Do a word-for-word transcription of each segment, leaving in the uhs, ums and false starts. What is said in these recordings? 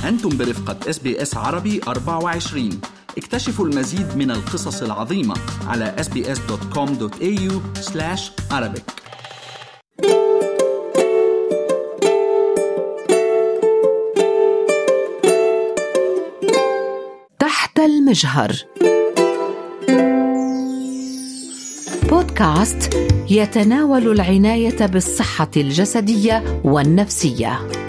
أنتم برفقة إس بي إس عربي أربعة وعشرين. اكتشفوا المزيد من القصص العظيمة على إس بي إس دوت كوم دوت إيه يو سلاش عربيك. تحت المجهر، بودكاست يتناول العناية بالصحة الجسدية والنفسية.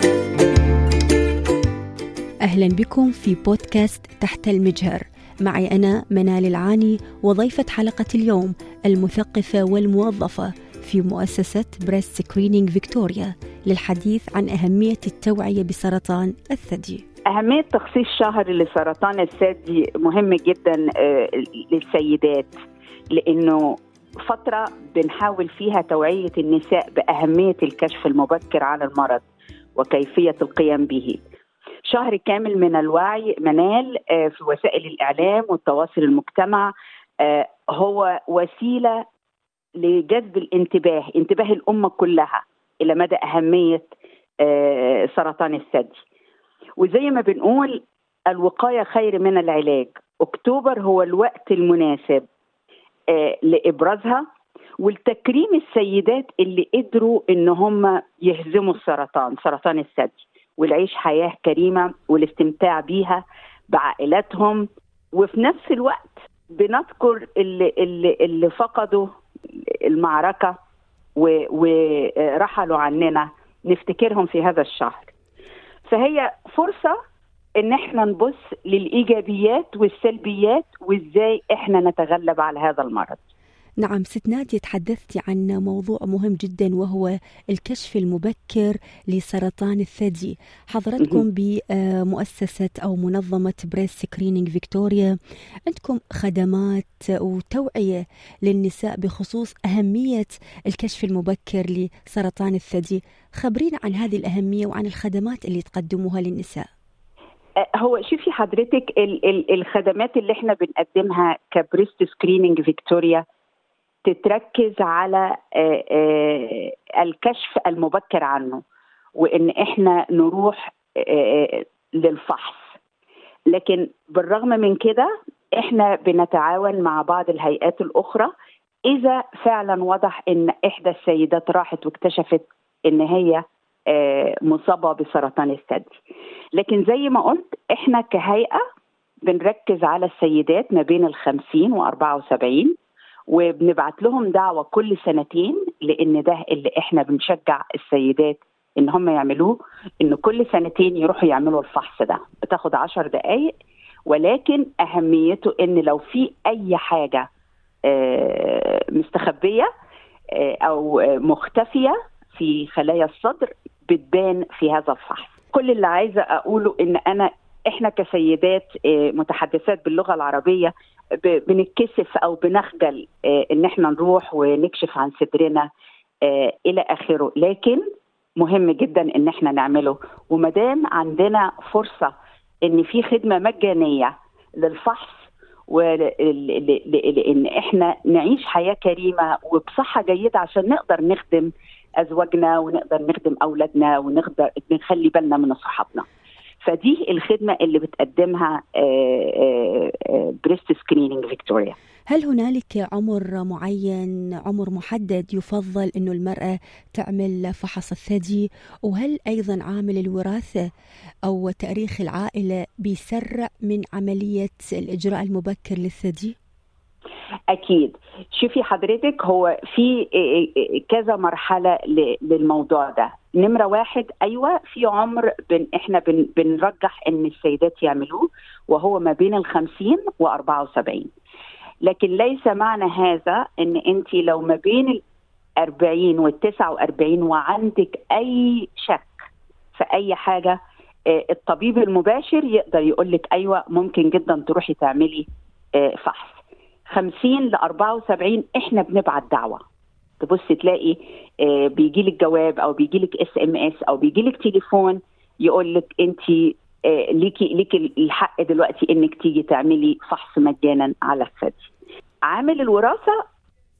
أهلا بكم في بودكاست تحت المجهر، معي أنا منال العاني، وضيفة حلقة اليوم المثقفة والموظفة في مؤسسة بريست سكرينينج فيكتوريا للحديث عن أهمية التوعية بسرطان الثدي. أهمية تخصيص شهر لسرطان الثدي مهم جدا للسيدات، لأنه فترة بنحاول فيها توعية النساء بأهمية الكشف المبكر عن المرض وكيفية القيام به. شهر كامل من الوعي منال في وسائل الإعلام والتواصل المجتمع هو وسيلة لجذب الانتباه انتباه الأمة كلها إلى مدى أهمية سرطان الثدي. وزي ما بنقول الوقاية خير من العلاج، أكتوبر هو الوقت المناسب لإبرازها والتكريم السيدات اللي قدروا إن هم يهزموا السرطان سرطان الثدي والعيش حياة كريمة والاستمتاع بيها بعائلاتهم. وفي نفس الوقت بنذكر اللي, اللي, اللي فقدوا المعركة ورحلوا عننا، نفتكرهم في هذا الشهر. فهي فرصة ان احنا نبص للإيجابيات والسلبيات وازاي احنا نتغلب على هذا المرض. نعم ست نادية، تحدثتي عن موضوع مهم جدا وهو الكشف المبكر لسرطان الثدي. حضرتكم بمؤسسة أو منظمة بريست سكرينينج فيكتوريا عندكم خدمات وتوعية للنساء بخصوص أهمية الكشف المبكر لسرطان الثدي. خبرينا عن هذه الأهمية وعن الخدمات اللي تقدموها للنساء. هو شوفي حضرتك ال- ال- الخدمات اللي احنا بنقدمها كبريست سكرينينج فيكتوريا تتركز على الكشف المبكر عنه، وإن إحنا نروح للفحص. لكن بالرغم من كده إحنا بنتعاون مع بعض الهيئات الأخرى إذا فعلا وضح إن إحدى السيدات راحت واكتشفت إن هي مصابة بسرطان الثدي. لكن زي ما قلت إحنا كهيئة بنركز على السيدات ما بين الخمسين وأربعة وسبعين، وبنبعت لهم دعوة كل سنتين، لأن ده اللي إحنا بنشجع السيدات إن هم يعملوه، إن كل سنتين يروحوا يعملوا الفحص ده. بتاخد عشر دقايق، ولكن أهميته إن لو في أي حاجة مستخبية أو مختفية في خلايا الصدر بتبان في هذا الفحص. كل اللي عايزة أقوله إن أنا إحنا كسيدات متحدثات باللغة العربية بنتكسف أو بنخجل إن إحنا نروح ونكشف عن صدرنا إلى آخره، لكن مهم جدا إن إحنا نعمله. ومدام عندنا فرصة إن في خدمة مجانية للفحص وإن إحنا نعيش حياة كريمة وبصحة جيدة عشان نقدر نخدم أزواجنا ونقدر نخدم أولادنا ونقدر نخلي بالنا من صحتنا. فدي الخدمة اللي بتقدمها بريست سكرينينج فيكتوريا. هل هنالك عمر معين، عمر محدد يفضل إنه المرأة تعمل فحص الثدي؟ وهل أيضا عامل الوراثة أو تاريخ العائلة بيسرع من عملية الإجراء المبكر للثدي؟ أكيد. شوفي حضرتك، هو في كذا مرحلة للموضوع ده. نمرة واحد، أيوة في عمر بن إحنا بن بنرجح إن السيدات يعملوه، وهو ما بين الخمسين وأربعة وسبعين. لكن ليس معنى هذا إن أنت لو ما بين الأربعين والتسعة وأربعين وعندك أي شك في أي حاجة، الطبيب المباشر يقدر يقولك أيوة ممكن جدا تروحي تعملي فحص. خمسين لأربعة وسبعين إحنا بنبعت دعوة، تبص تلاقي بيجيلك جواب أو بيجيلك اس ام اس أو بيجيلك تليفون يقولك أنت ليكي ليكي الحق دلوقتي إنك تيجي تعملي فحص مجانا على الثدي. عامل الوراثة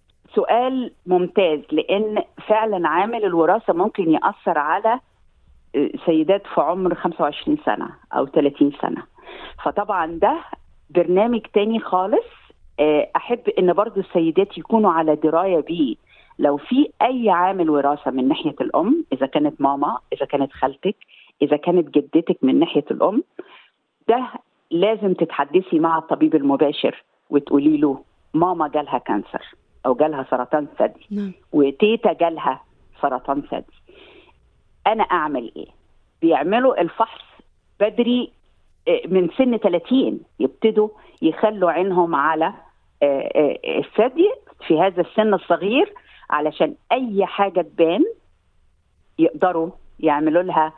سؤال ممتاز، لأن فعلا عامل الوراثة ممكن يأثر على سيدات في عمر خمسة وعشرين سنة أو ثلاثين سنة. فطبعا ده برنامج تاني خالص. أحب إن برضو السيدات يكونوا على دراية بيه. لو في أي عامل وراثة من ناحية الأم، إذا كانت ماما، إذا كانت خالتك، إذا كانت جدتك من ناحية الأم، ده لازم تتحدثي مع الطبيب المباشر وتقولي له ماما جالها كانسر أو جالها سرطان ثدي نعم. وتيتا جالها سرطان ثدي، أنا أعمل إيه؟ بيعملوا الفحص بدري من سن ثلاثين، يبتدوا يخلوا عينهم على الثدي في هذا السن الصغير علشان أي حاجة تبان يقدروا يعملوا لها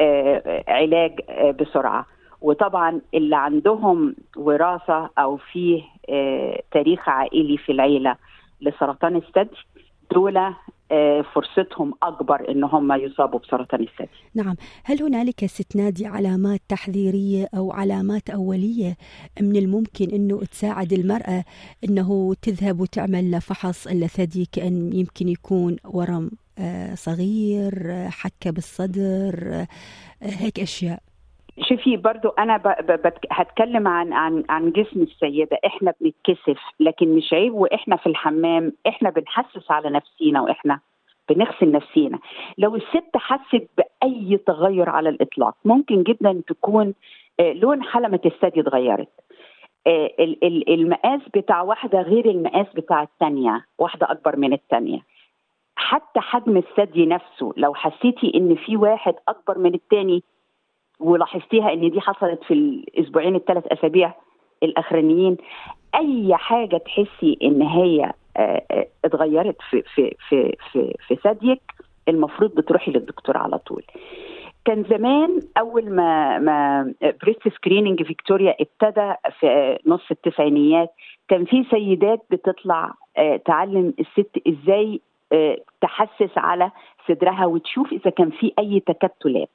علاج بسرعة. وطبعا اللي عندهم وراثة أو فيه تاريخ عائلي في العيلة لسرطان الثدي دول فرصتهم أكبر إن هم يصابوا بسرطان الثدي. نعم. هل هنالك ست نادي علامات تحذيرية أو علامات أولية من الممكن أنه تساعد المرأة أنه تذهب وتعمل فحص الثدي، كأن يمكن يكون ورم صغير، حكة بالصدر، هيك أشياء؟ شوفي برضو أنا ب... ب... هتكلم عن عن عن جسم السيدة. إحنا بنتكسف، لكن مش عيب وإحنا في الحمام إحنا بنحسس على نفسينا وإحنا بنغسل نفسينا. لو الست حست بأي تغير على الإطلاق، ممكن جدا تكون لون حلمة الثدي اتغيرت، المقاس بتاع واحدة غير المقاس بتاع الثانية، واحدة أكبر من الثانية، حتى حجم الثدي نفسه لو حسيتي إن في واحد أكبر من الثاني ولاحظتيها ان دي حصلت في الاسبوعين الثلاث اسابيع الاخرانيين، اي حاجه تحسي ان هي اتغيرت في في في في في ثديك، المفروض بتروحي للدكتور على طول. كان زمان اول ما ما بريست سكريننج فيكتوريا ابتدى في نص التسعينيات، كان في سيدات بتطلع تعلم الست ازاي تحسس على صدرها وتشوف اذا كان في اي تكتلات.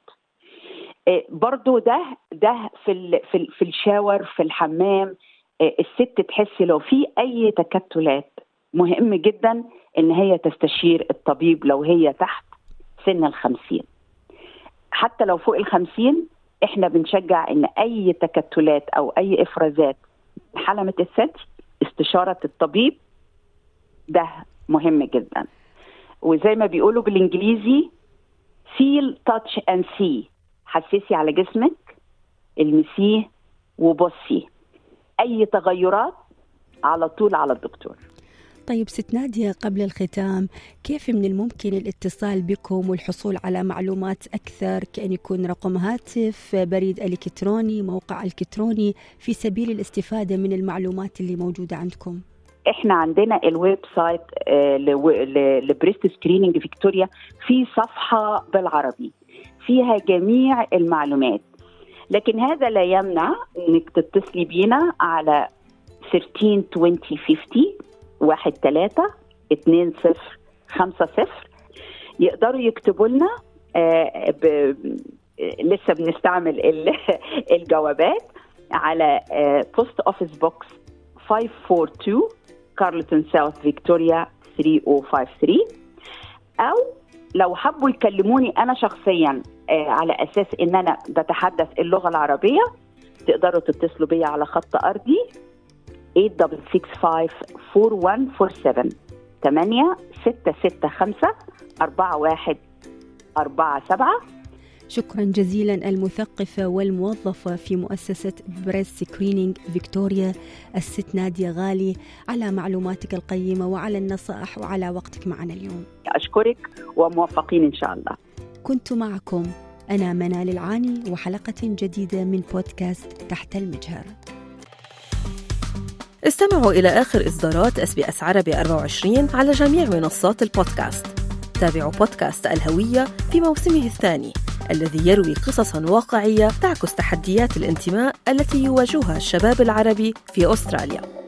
برضو ده ده في ال في, ال في الشاور في الحمام، الست تحس لو في اي تكتلات مهم جدا ان هي تستشير الطبيب لو هي تحت سن الخمسين. حتى لو فوق الخمسين احنا بنشجع ان اي تكتلات او اي افرازات حلمة الثدي استشارة الطبيب ده مهم جدا. وزي ما بيقولوا بالانجليزي feel touch and see، حسسي على جسمك، المسيه وبصي، اي تغيرات على طول على الدكتور. طيب ست نادية، قبل الختام، كيف من الممكن الاتصال بكم والحصول على معلومات أكثر، كأن يكون رقم هاتف، بريد إلكتروني، موقع إلكتروني، في سبيل الاستفادة من المعلومات اللي موجودة عندكم؟ احنا عندنا الويب سايت لبريست سكريننج فيكتوريا، في صفحة بالعربي فيها جميع المعلومات، لكن هذا لا يمنع انك تتصلي بينا على ثلاثة عشر عشرين خمسين واحد ثلاثة اثنين صفر خمسة صفر. يقدروا يكتبوا لنا، آه ب... لسه بنستعمل الجوابات على بوست اوفيس بوكس خمسمية وأربعة وأربعين كارلتون ساوث فيكتوريا ثلاثة ألف وخمسة وخمسين، أو لو حبوا يكلموني أنا شخصياً آه على أساس إن أنا بتحدث اللغة العربية، تقدروا تتصلوا بي على خط أرضي ثمانية ستة ستة خمسة أربعة واحد أربعة سبعة ثمانية ستة ستة خمسة أربعة واحد أربعة سبعة. شكرا جزيلا المثقفة والموظفة في مؤسسة بريست سكريننج فيكتوريا الست نادية غالي على معلوماتك القيمة وعلى النصائح وعلى وقتك معنا اليوم. أشكرك وموفقين إن شاء الله. كنت معكم أنا منال العاني وحلقة جديدة من بودكاست تحت المجهر. استمعوا إلى آخر إصدارات إس بي إس عربي أربعة وعشرين على جميع منصات البودكاست. تابعوا بودكاست الهوية في موسمه الثاني الذي يروي قصصاً واقعية تعكس تحديات الانتماء التي يواجهها الشباب العربي في أستراليا.